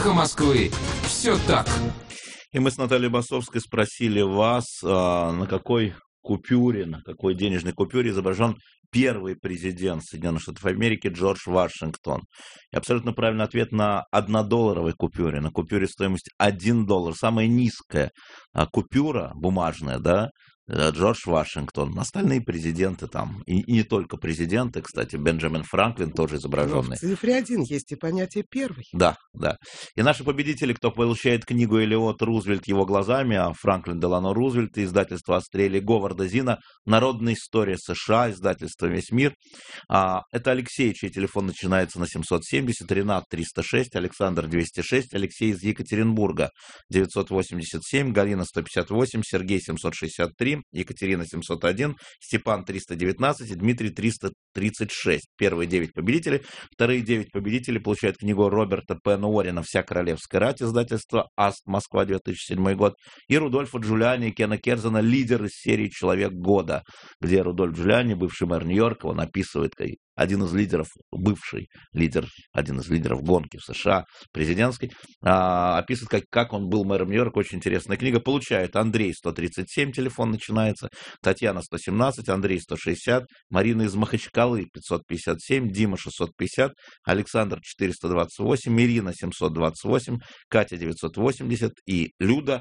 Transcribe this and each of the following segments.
«Эхо Москвы». Все так. И мы с Натальей Басовской спросили вас, на какой купюре, на какой денежной купюре изображен первый президент Соединенных Штатов Америки Джордж Вашингтон. И абсолютно правильный ответ: на $1 купюре, на купюре стоимостью $1. Самая низкая купюра бумажная, да, Джордж Вашингтон. Остальные президенты там, и не только президенты, кстати, Бенджамин Франклин тоже изображенный. Но в цифре 1 есть и понятие «первый». Да, да. И наши победители, кто получает книгу Элиот Рузвельт его глазами, а Франклин Делано Рузвельт, издательство Австралии Говарда Зина, «Народная история США», издательство «Весь мир». Это Алексей, чей телефон начинается на 770, Ренат 306, Александр 206, Алексей из Екатеринбурга 987, Галина 158, Сергей 763, Екатерина 701, Степан 319 и Дмитрий 336. Первые 9 победителей. Вторые 9 победителей получают книгу Роберта П. Уоррена «Вся королевская рать», издательство АСТ, Москва, 2007 год. И Рудольфа Джулиани и Кена Керзена «Лидер из серии «Человек года», где Рудольф Джулиани, бывший мэр Нью-Йорка, он описывает, как один из лидеров, бывший лидер, один из лидеров гонки в США, президентской, описывает, как он был мэром Нью-Йорка. Очень интересная книга. Получает Андрей 137, телефон начинается, Татьяна 117, Андрей 160, Марина из Махачкалы 557, Дима 650, Александр 428, Ирина 728, Катя 980 и Люда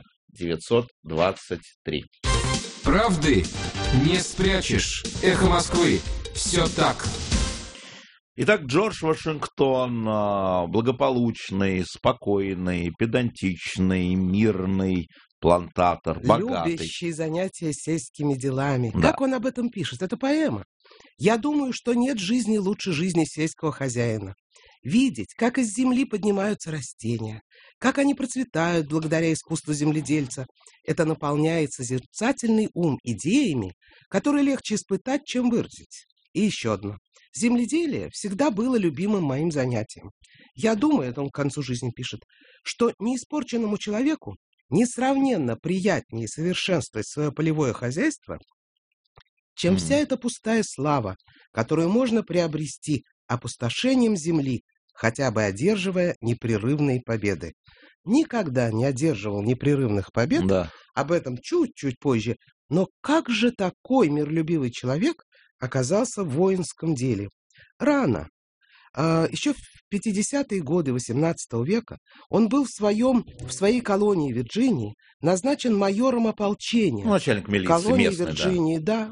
923. Правды не спрячешь. «Эхо Москвы». Все так. Итак, Джордж Вашингтон, благополучный, спокойный, педантичный, мирный плантатор, богатый. Любящий занятия сельскими делами. Да. Как он об этом пишет? Это поэма. «Я думаю, что нет жизни лучше жизни сельского хозяина. Видеть, как из земли поднимаются растения, как они процветают благодаря искусству земледельца, это наполняет созерцательный ум идеями, которые легче испытать, чем выразить. И еще одно. Земледелие всегда было любимым моим занятием. Я думаю, это он к концу жизни пишет, что неиспорченному человеку несравненно приятнее совершенствовать свое полевое хозяйство, чем вся эта пустая слава, которую можно приобрести опустошением земли, хотя бы одерживая непрерывные победы. Никогда не одерживал непрерывных побед, Да. об этом чуть-чуть позже, но как же такой миролюбивый человек оказался в воинском деле? Рано. Еще в 50-е годы XVIII века он был в своей колонии Вирджинии назначен майором ополчения. Начальник милиции Колонии местной, Вирджинии, да,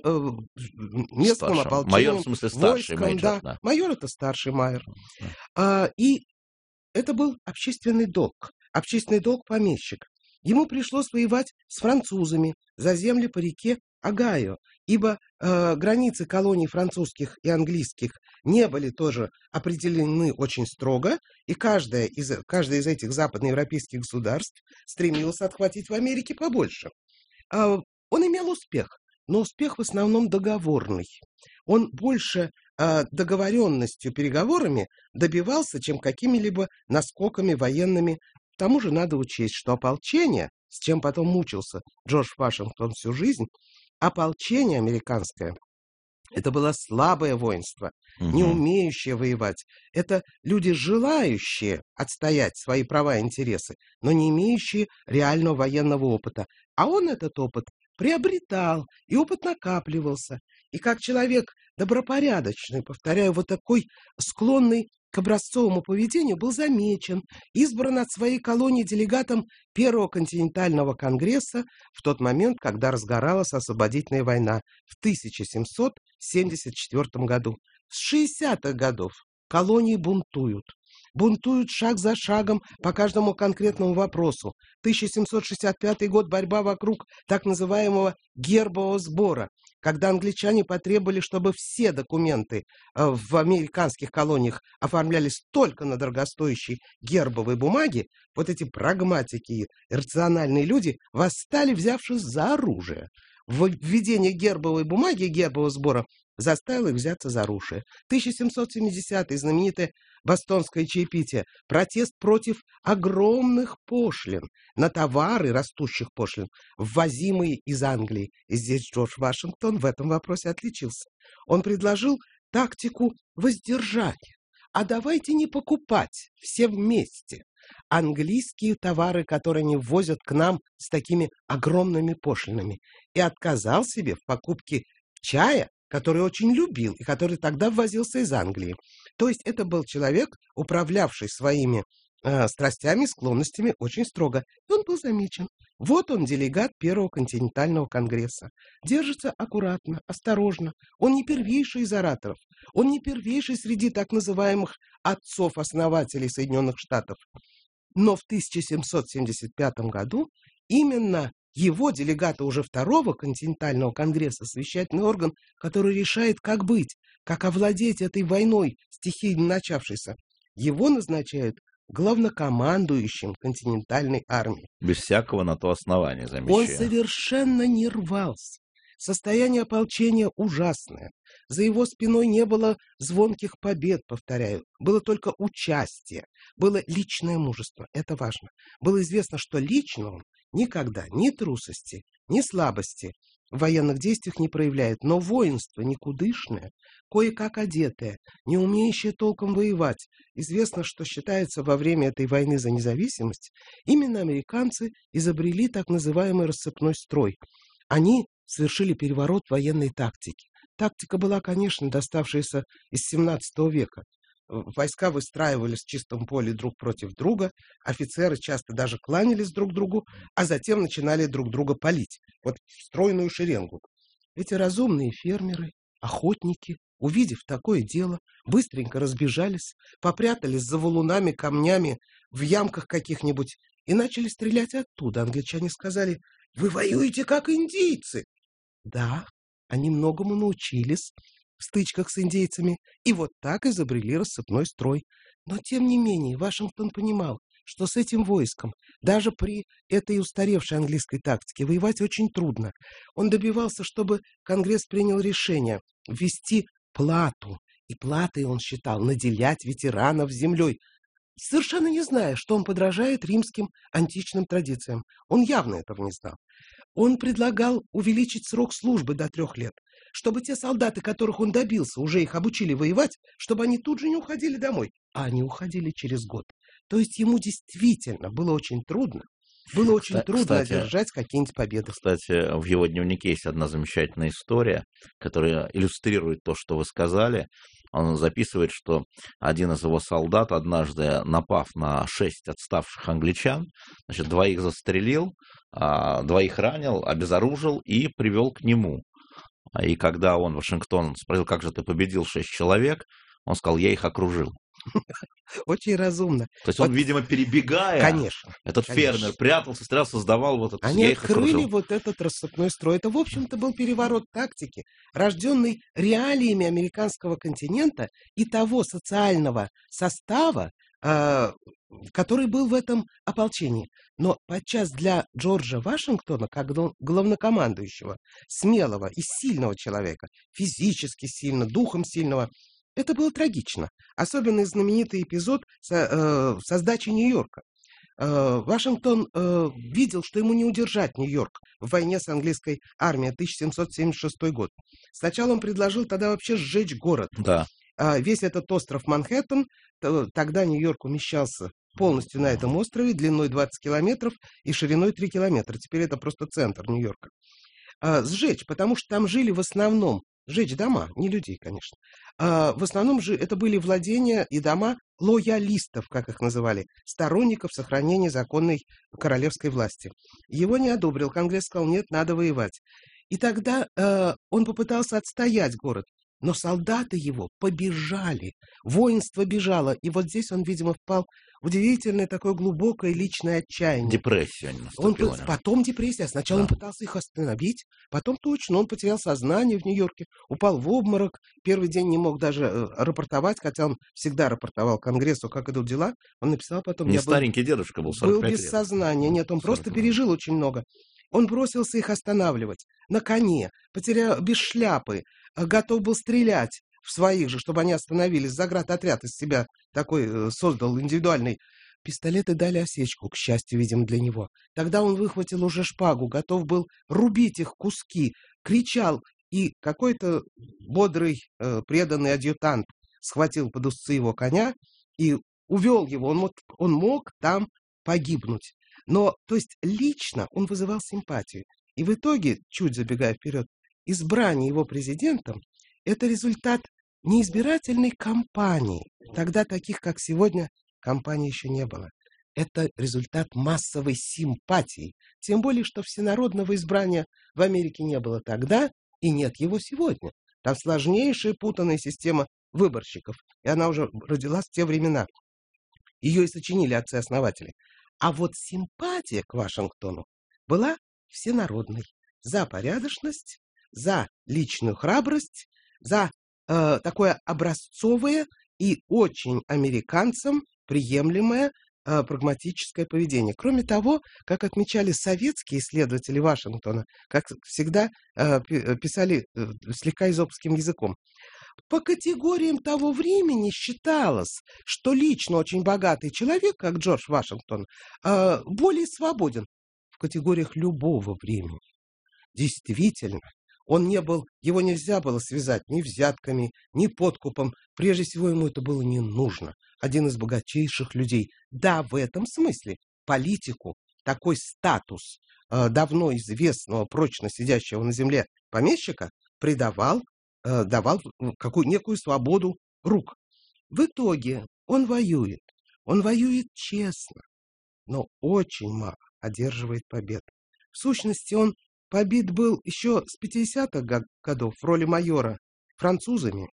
местном Старшим. ополчении. Майор, в смысле, старший войском, мейджор, да. да. Майор — это старший майор. И это был общественный долг. Общественный долг помещика. Ему пришлось воевать с французами за земли по реке Огайо, ибо границы колоний французских и английских не были тоже определены очень строго, и каждое из этих западноевропейских государств стремилось отхватить в Америке побольше. Он имел успех, но успех в основном договорный. Он больше договоренностью, переговорами добивался, чем какими-либо наскоками военными. К тому же надо учесть, что ополчение, с чем потом мучился Джордж Вашингтон всю жизнь, ополчение американское, это было слабое воинство, не умеющее воевать. Это люди, желающие отстоять свои права и интересы, но не имеющие реального военного опыта. А он этот опыт приобретал, и опыт накапливался. И как человек добропорядочный, повторяю, вот такой склонный к образцовому поведению, был замечен, избран от своей колонии делегатом Первого континентального конгресса в тот момент, когда разгоралась освободительная война в 1774 году. С 60-х годов колонии бунтуют. Бунтуют шаг за шагом по каждому конкретному вопросу. 1765 год — борьба вокруг так называемого гербового сбора, когда англичане потребовали, чтобы все документы в американских колониях оформлялись только на дорогостоящей гербовой бумаге. Вот эти прагматики и рациональные люди восстали, взявшись за оружие. Введение гербовой бумаги и гербового сбора заставил их взяться за оружие. 1770-й, знаменитое бостонское чаепитие, протест против огромных пошлин на товары, растущих пошлин, ввозимые из Англии. И здесь Джордж Вашингтон в этом вопросе отличился. Он предложил тактику воздержания. А давайте не покупать все вместе. английские товары, которые они ввозят к нам с такими огромными пошлинами. И отказал себе в покупке чая, который очень любил и который тогда ввозился из Англии. То есть это был человек, управлявший своими страстями, склонностями очень строго. И он был замечен. Вот он, делегат Первого континентального конгресса. Держится аккуратно, осторожно. Он не первейший из ораторов. Он не первейший среди так называемых отцов-основателей Соединенных Штатов. Но в 1775 году именно его, делегата уже Второго континентального конгресса, совещательный орган, который решает, как быть, как овладеть этой войной, стихийно начавшейся, его назначают главнокомандующим континентальной армии. Без всякого на то основания, замечаю. Он совершенно не рвался. Состояние ополчения ужасное. За его спиной не было звонких побед, повторяю. Было только участие. Было личное мужество. Это важно. Было известно, что лично он никогда ни трусости, ни слабости в военных действиях не проявляет. Но воинство никудышное, кое-как одетое, не умеющее толком воевать. Известно, что считается во время этой войны за независимость, именно американцы изобрели так называемый рассыпной строй. Они совершили переворот военной тактики. Тактика была, конечно, доставшаяся из XVII века. Войска выстраивались в чистом поле друг против друга, офицеры часто даже кланялись друг другу, а затем начинали друг друга палить. Вот в стройную шеренгу. Эти разумные фермеры, охотники, увидев такое дело, быстренько разбежались, попрятались за валунами, камнями, в ямках каких-нибудь и начали стрелять оттуда. Англичане сказали: «Вы воюете, как индийцы!» Да, они многому научились в стычках с индейцами, и вот так изобрели рассыпной строй. Но, тем не менее, Вашингтон понимал, что с этим войском, даже при этой устаревшей английской тактике, воевать очень трудно. Он добивался, чтобы Конгресс принял решение ввести плату, и платой он считал наделять ветеранов землей, совершенно не зная, что он подражает римским античным традициям. Он явно этого не знал. Он предлагал увеличить срок службы до 3 лет, чтобы те солдаты, которых он добился, уже их обучили воевать, чтобы они тут же не уходили домой, а они уходили через год. То есть ему действительно было очень трудно. Было очень трудно одержать какие-нибудь победы. Кстати, в его дневнике есть одна замечательная история, которая иллюстрирует то, что вы сказали. Он записывает, что один из его солдат, однажды напав на 6 отставших англичан, 2 застрелил, 2 ранил, обезоружил и привел к нему. И когда Вашингтон, спросил: как же ты победил 6 человек, он сказал: я их окружил. Очень разумно. То есть он, видимо, перебегая, конечно, этот фермер прятался, стрелял, создавал вот этот... Они открыли вот этот рассыпной строй. Это, в общем-то, был переворот тактики, рожденный реалиями американского континента и того социального состава, который был в этом ополчении. Но подчас для Джорджа Вашингтона, как главнокомандующего, смелого и сильного человека, физически сильно, духом сильного, это было трагично. Особенно знаменитый эпизод со сдачей Нью-Йорка. Вашингтон видел, что ему не удержать Нью-Йорк в войне с английской армией, 1776 год. Сначала он предложил тогда вообще сжечь город. Да. Весь этот остров Манхэттен, тогда Нью-Йорк умещался полностью на этом острове, длиной 20 километров и шириной 3 километра. Теперь это просто центр Нью-Йорка. Сжечь, потому что там жили в основном, сжечь дома, не людей, конечно. В основном же это были владения и дома лоялистов, как их называли, сторонников сохранения законной королевской власти. Его не одобрил, Конгресс сказал: нет, надо воевать. И тогда он попытался отстоять город, но солдаты его побежали, воинство бежало, и вот здесь он, видимо, впал в удивительное такое глубокое личное отчаяние. Депрессия наступила. Потом депрессия. Сначала он пытался их остановить, потом точно он потерял сознание в Нью-Йорке, упал в обморок, первый день не мог даже рапортовать, хотя он всегда рапортовал Конгрессу, как идут дела. Он написал потом... Не старенький дедушка был, 45 лет. Был без сознания. Нет, он просто пережил очень много. Он бросился их останавливать на коне, потерял без шляпы, готов был стрелять в своих же, чтобы они остановились. Заградотряд из себя такой создал индивидуальный. Пистолеты дали осечку, к счастью, видимо, для него. Тогда он выхватил уже шпагу, готов был рубить их куски, кричал, и какой-то бодрый, преданный адъютант схватил под узцы его коня и увел его, он мог там погибнуть. Но, то есть, лично он вызывал симпатию. И в итоге, чуть забегая вперед, избрание его президентом – это результат не избирательной кампании. Тогда таких, как сегодня, кампаний еще не было. Это результат массовой симпатии. Тем более, что всенародного избрания в Америке не было тогда и нет его сегодня. Там сложнейшая путанная система выборщиков. И она уже родилась в те времена. Ее и сочинили отцы-основатели. А вот симпатия к Вашингтону была всенародной. За порядочность, за личную храбрость, за такое образцовое и очень американцам приемлемое прагматическое поведение. Кроме того, как отмечали советские исследователи Вашингтона, как всегда писали слегка эзоповским языком, по категориям того времени считалось, что лично очень богатый человек, как Джордж Вашингтон, более свободен в категориях любого времени. Действительно, его нельзя было связать ни взятками, ни подкупом. Прежде всего, ему это было не нужно. Один из богатейших людей. Да, в этом смысле политику такой статус давно известного, прочно сидящего на земле помещика давал некую свободу рук. В итоге он воюет честно, но очень мало одерживает побед. В сущности, он побит был еще с 50-х годов в роли майора французами,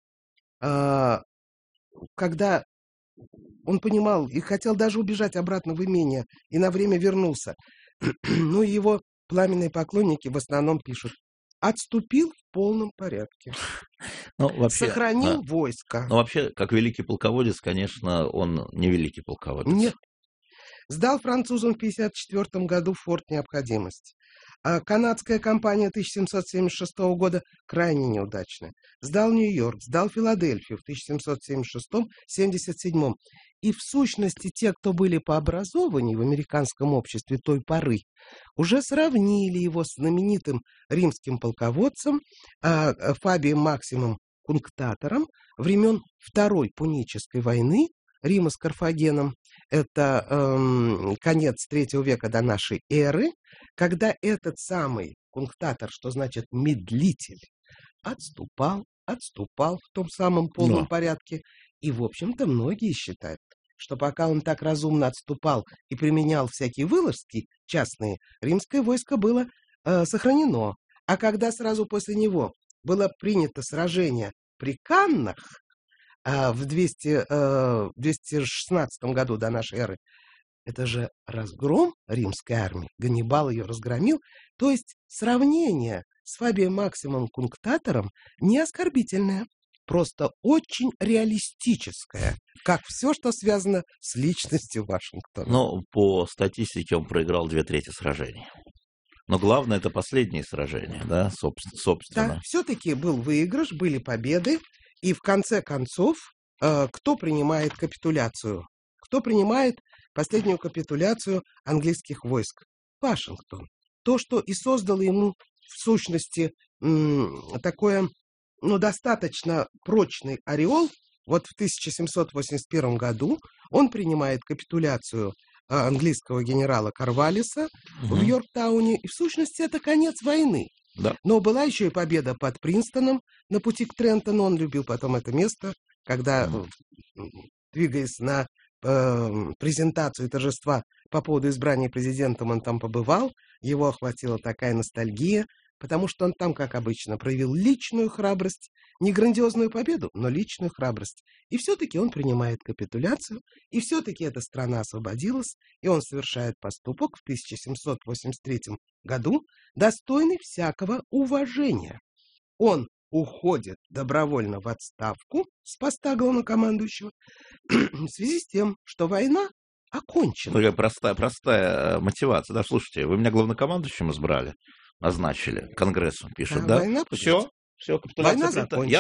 когда он понимал и хотел даже убежать обратно в имение, и на время вернулся. Ну и его пламенные поклонники в основном пишут: отступил в полном порядке. Сохранил войско. Но вообще, как великий полководец, конечно, он не великий полководец. Нет. Сдал французам в 1954 году форт «Необходимость». А канадская кампания 1776 года крайне неудачная. Сдал Нью-Йорк, сдал Филадельфию в 1776-77. И в сущности те, кто были по образованию в американском обществе той поры, уже сравнили его с знаменитым римским полководцем Фабием Максимом Кунктатором времен Второй Пунической войны Рима с Карфагеном. Это конец III века до нашей эры, когда этот самый Кунктатор, что значит медлитель, отступал в том самом полном порядке. И, в общем-то, многие считают, что пока он так разумно отступал и применял всякие вылазки частные, римское войско было сохранено. А когда сразу после него было принято сражение при Каннах в 216 году до нашей эры, это же разгром римской армии. Ганнибал ее разгромил. То есть сравнение с Фабием Максимом Кунктатором не оскорбительное, просто очень реалистическое, как все, что связано с личностью Вашингтона. Но по статистике он проиграл 2/3 сражений. Но главное, это последние сражения, да, собственно. Да, все-таки был выигрыш, были победы, и в конце концов, кто принимает капитуляцию? Кто принимает последнюю капитуляцию английских войск? Вашингтон. То, что и создало ему, в сущности, такое, достаточно прочный ореол. Вот в 1781 году он принимает капитуляцию английского генерала Корнваллиса в Йорктауне. И в сущности это конец войны. Да. Но была еще и победа под Принстоном на пути к Трентону. Он любил потом это место, когда, двигаясь на презентацию торжества по поводу избрания президентом, он там побывал. Его охватила такая ностальгия, потому что он там, как обычно, проявил личную храбрость, не грандиозную победу, но личную храбрость. И все-таки он принимает капитуляцию, и все-таки эта страна освободилась, и он совершает поступок в 1783 году, достойный всякого уважения. Он уходит добровольно в отставку с поста главнокомандующего в связи с тем, что война окончена. Такая простая мотивация. Да, слушайте, вы меня главнокомандующим избрали, назначили, Конгрессу пишут, да? Все, капитуляция закончена.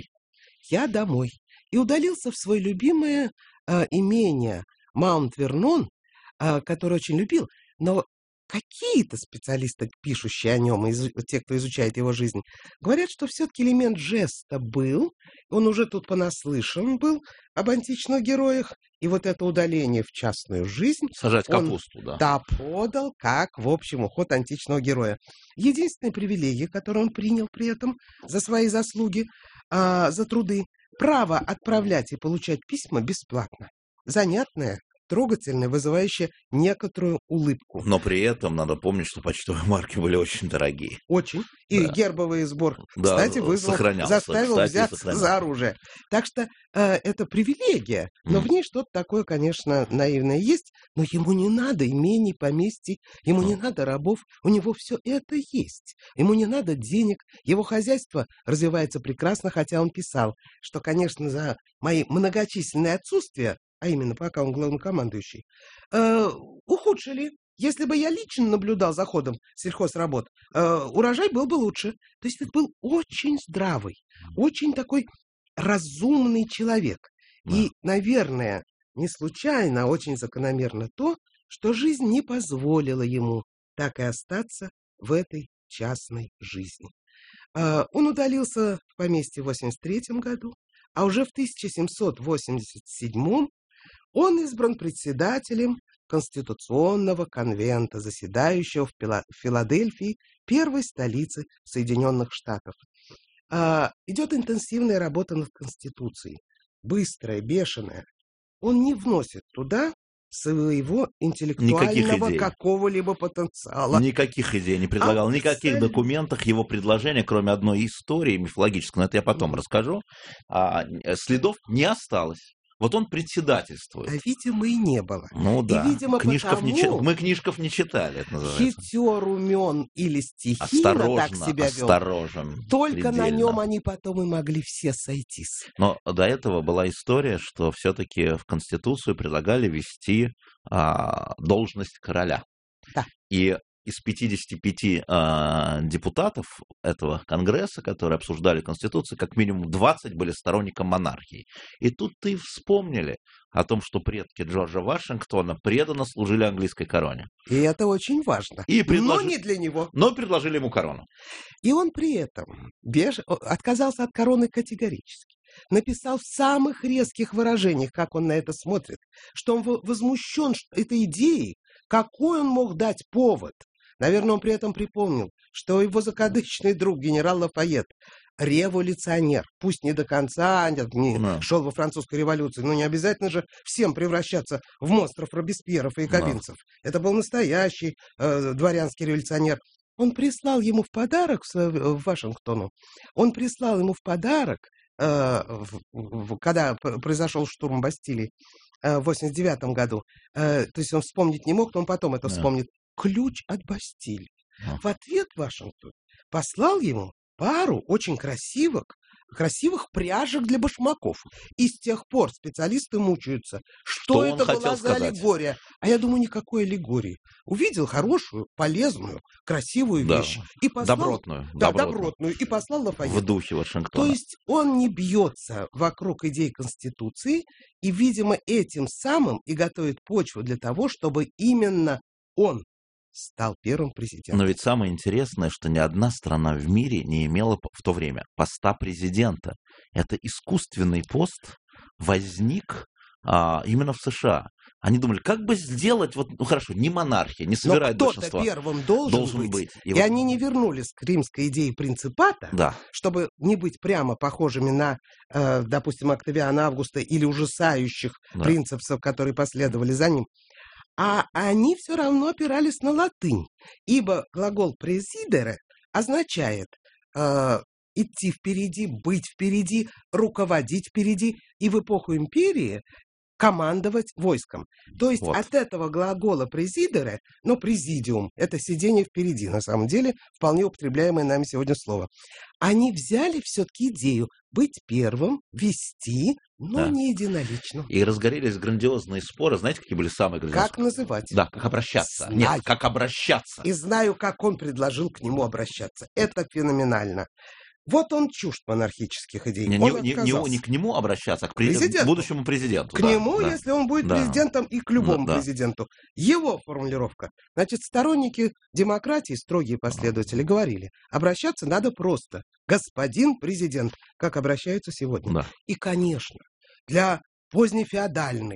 Я домой. И удалился в свое любимое имение Маунт-Вернон, которое очень любил, но какие-то специалисты, пишущие о нем, те, кто изучает его жизнь, говорят, что все-таки элемент жеста был, он уже тут понаслышан был об античных героях, И вот это удаление в частную жизнь Сажать он, капусту, да. да, подал как, в общем, уход античного героя. Единственная привилегия, которую он принял при этом за свои заслуги, за труды, право отправлять и получать письма бесплатно. Занятное, трогательное, вызывающее некоторую улыбку. Но при этом надо помнить, что почтовые марки были очень дорогие. Очень. И Да. гербовый сбор, Да, кстати, заставил взяться сохранялся. за оружие. Так что это привилегия, но в ней что-то такое, конечно, наивное есть, но ему не надо имений, поместий, ему не надо рабов, у него все это есть. Ему не надо денег, его хозяйство развивается прекрасно, хотя он писал, что, конечно, за мои многочисленные отсутствия, а именно пока он главнокомандующий, ухудшили. Если бы я лично наблюдал за ходом сельхозработ, урожай был бы лучше. То есть это был очень здравый, очень такой разумный человек. Да. И, наверное, не случайно, а очень закономерно то, что жизнь не позволила ему так и остаться в этой частной жизни. Он удалился в поместье в 1983 году, а уже в 1787 он избран председателем Конституционного конвента, заседающего в Филадельфии, первой столице Соединенных Штатов. Идет интенсивная работа над Конституцией, быстрая, бешеная. Он не вносит туда своего интеллектуального какого-либо потенциала. Никаких идей не предлагал, никаких документах его предложения, кроме одной истории мифологической, но это я потом расскажу, следов не осталось. Вот он председательствует. А, видимо, и не было. Ну да. И, видимо, Мы книжков не читали, это называется. Хитер, умен или стихийно так себя вел. Осторожен. Только предельно. на нем они потом и могли все сойтись. Но до этого была история, что все-таки в Конституцию предлагали ввести должность короля. Да. И из 55 депутатов этого Конгресса, которые обсуждали Конституцию, как минимум 20 были сторонником монархии. И тут-то и вспомнили о том, что предки Джорджа Вашингтона преданно служили английской короне. И это очень важно. Но не для него. Но предложили ему корону. И он при этом отказался от короны категорически. Написал в самых резких выражениях, как он на это смотрит, что он возмущен этой идеей, какой он мог дать повод. Наверное, он при этом припомнил, что его закадычный друг генерал Лафайет революционер, пусть не до конца не шел во французской революции, но не обязательно же всем превращаться в монстров Робеспьеров и якобинцев. Это был настоящий дворянский революционер. Он прислал ему в подарок в Вашингтону, он прислал ему в подарок, когда произошел штурм Бастилии в 1989 году, то есть он вспомнить не мог, но он потом это вспомнит, ключ от Бастилии. В ответ Вашингтон послал ему пару очень красивых пряжек для башмаков. И с тех пор специалисты мучаются, что это была за аллегория. А я думаю, никакой аллегории. Увидел хорошую, полезную, красивую вещь. И послал, добротную. И послал Лафайет. В духе Вашингтона. То есть он не бьется вокруг идей Конституции и, видимо, этим самым и готовит почву для того, чтобы именно он стал первым президентом. Но ведь самое интересное, что ни одна страна в мире не имела в то время поста президента. Это искусственный пост возник именно в США. Они думали, как бы сделать, не монархия, не собирать большинство. Но кто-то первым должен быть. И они не вернулись к римской идее принципата, чтобы не быть прямо похожими на, допустим, Октавиана Августа или ужасающих принципсов, которые последовали за ним. А они все равно опирались на латынь, ибо глагол «преsidere» означает идти впереди, быть впереди, руководить впереди, и в эпоху империи командовать войском. То есть от этого глагола «presidere», «президиум» — это сидение впереди, на самом деле, вполне употребляемое нами сегодня слово. Они взяли все-таки идею быть первым, вести, но не единолично. И разгорелись грандиозные споры. Знаете, какие были самые грандиозные? Как называть? Да, как обращаться. Знаю. Нет, как обращаться. И знаю, как он предложил к нему обращаться. Это феноменально. Вот он чужд монархических идей. Не к нему обращаться, а к будущему президенту. К нему, если он будет президентом, и к любому президенту. Его формулировка. Значит, сторонники демократии, строгие последователи, говорили, обращаться надо просто. Господин президент, как обращаются сегодня. И, конечно, для позднефеодальной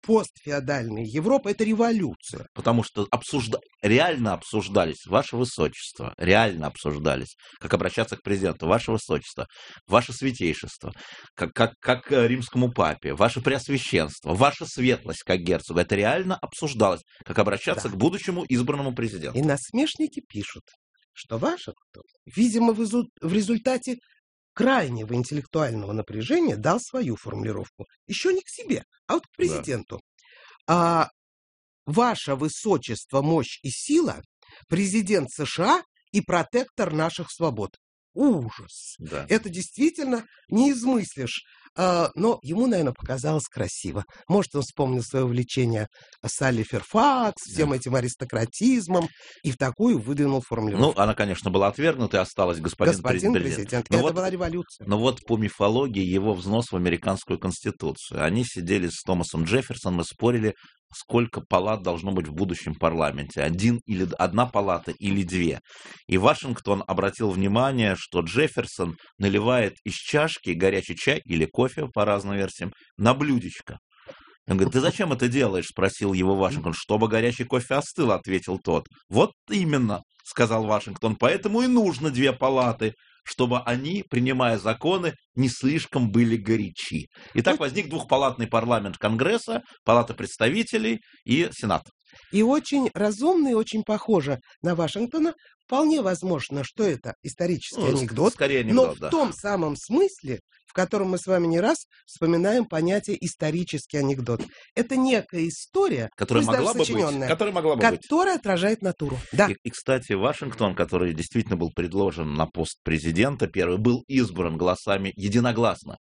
постфеодальная Европа — это революция. Потому что реально обсуждались, ваше высочество, реально обсуждались, как обращаться к президенту, ваше высочество, ваше святейшество, как римскому папе, ваше преосвященство, ваша светлость, как герцогу. Это реально обсуждалось, как обращаться к будущему избранному президенту. И насмешники пишут, что Вашингтон, видимо, в результате крайнего интеллектуального напряжения дал свою формулировку. Еще не к себе, а вот к президенту. Да. Ваше высочество, мощь и сила, президент США и протектор наших свобод. Ужас! Да. Это действительно не измыслишь. Но ему, наверное, показалось красиво. Может, он вспомнил свое увлечение Салли Ферфакс, всем этим аристократизмом, и в такую выдвинул формулировку. Ну, она, конечно, была отвергнута, и осталась господин президент. Это была революция. Но вот по мифологии его взнос в американскую конституцию. Они сидели с Томасом Джефферсоном и спорили, сколько палат должно быть в будущем парламенте. Одна палата или две. И Вашингтон обратил внимание, что Джефферсон наливает из чашки горячий чай или кофе, по разным версиям, на блюдечко. Он говорит: ты зачем это делаешь? Спросил его Вашингтон. Чтобы горячий кофе остыл, ответил тот. Вот именно, сказал Вашингтон, поэтому и нужно две палаты, чтобы они, принимая законы, не слишком были горячи. И так возник двухпалатный парламент Конгресса, Палата представителей и Сенат. И очень разумно, и очень похоже на Вашингтона. Вполне возможно, что это исторический анекдот, скорее анекдот, но в том самом смысле, в котором мы с вами не раз вспоминаем понятие исторический анекдот. Это некая история, которая могла бы быть, которая отражает натуру. Да. И, кстати, Вашингтон, который действительно был предложен на пост президента, первый был избран голосами единогласно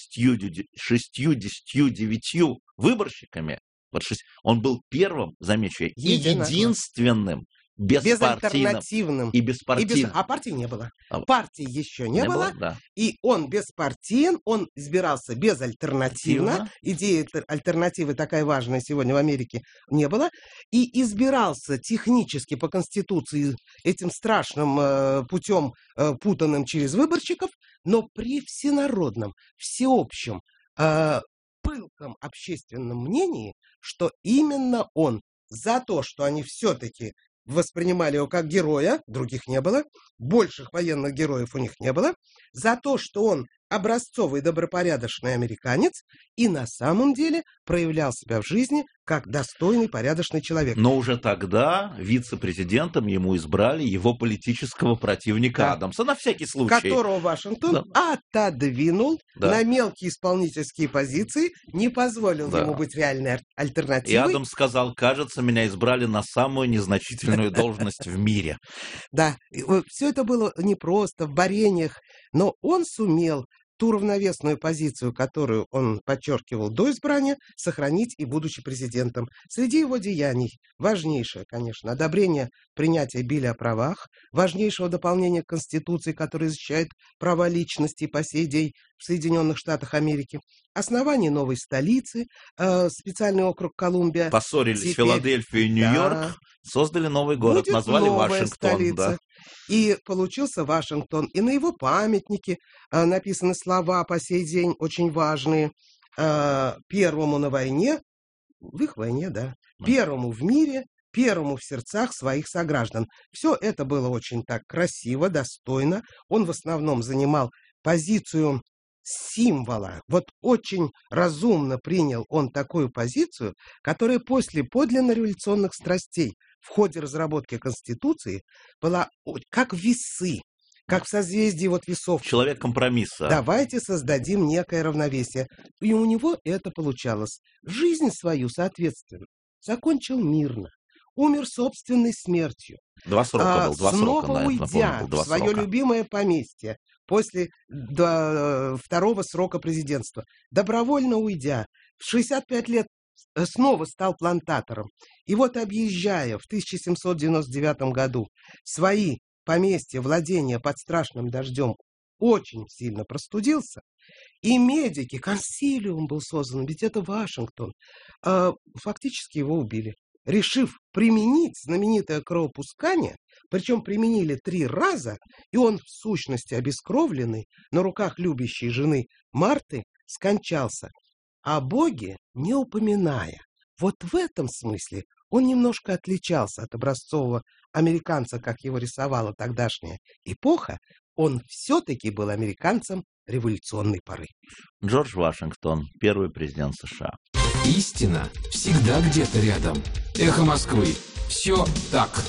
69 выборщиками. Он был первым, замечу, единственным безальтернативным и беспартийным. А партии не было. Партии еще не было. Да. И он беспартиен, он избирался безальтернативно. Идея альтернативы такая важная сегодня в Америке не было. И избирался технически по Конституции этим страшным путем, путанным через выборщиков, но при всенародном, всеобщем, пылком общественном мнении, что именно он за то, что они все-таки воспринимали его как героя, других не было, больших военных героев у них не было, за то, что он образцовый добропорядочный американец и на самом деле проявлял себя в жизни как достойный, порядочный человек. Но уже тогда вице-президентом ему избрали его политического противника Адамса, на всякий случай. Которого Вашингтон отодвинул на мелкие исполнительские позиции, не позволил ему быть реальной альтернативой. И Адамс сказал: кажется, меня избрали на самую незначительную должность в мире. Да, все это было непросто, в борениях, но он сумел ту равновесную позицию, которую он подчеркивал до избрания, сохранить и будучи президентом. Среди его деяний важнейшее, конечно, одобрение принятия Билля о правах, важнейшего дополнения к Конституции, которое защищает права личности по сей день в Соединенных Штатах Америки, основание новой столицы, специальный округ Колумбия. Поссорились Филадельфия и Нью-Йорк, создали новый город, назвали Вашингтон. Да. И получился Вашингтон. И на его памятнике написаны слова по сей день очень важные. Первому на войне, в их войне, да, первому в мире, первому в сердцах своих сограждан. Все это было очень так красиво, достойно. Он в основном занимал позицию символа. Вот очень разумно принял он такую позицию, которая после подлинно революционных страстей в ходе разработки Конституции была как весы, как в созвездии весов. Человек компромисса. Давайте создадим некое равновесие. И у него это получалось. Жизнь свою, соответственно, закончил мирно. Умер собственной смертью. 2 срока был, 2 снова срока, уйдя в свое любимое поместье после второго срока президентства. Добровольно уйдя, в 65 лет снова стал плантатором. И вот, объезжая в 1799 году свои поместья, владения под страшным дождем, очень сильно простудился, и медики, консилиум был создан, ведь это Вашингтон, фактически его убили, решив применить знаменитое кровопускание, причем применили 3 раза, и он, в сущности обескровленный, на руках любящей жены Марты, скончался, о Боге не упоминая. Вот в этом смысле он немножко отличался от образцового американца, как его рисовала тогдашняя эпоха. Он все-таки был американцем революционной поры. Джордж Вашингтон, первый президент США. Истина всегда где-то рядом. Эхо Москвы. Все так.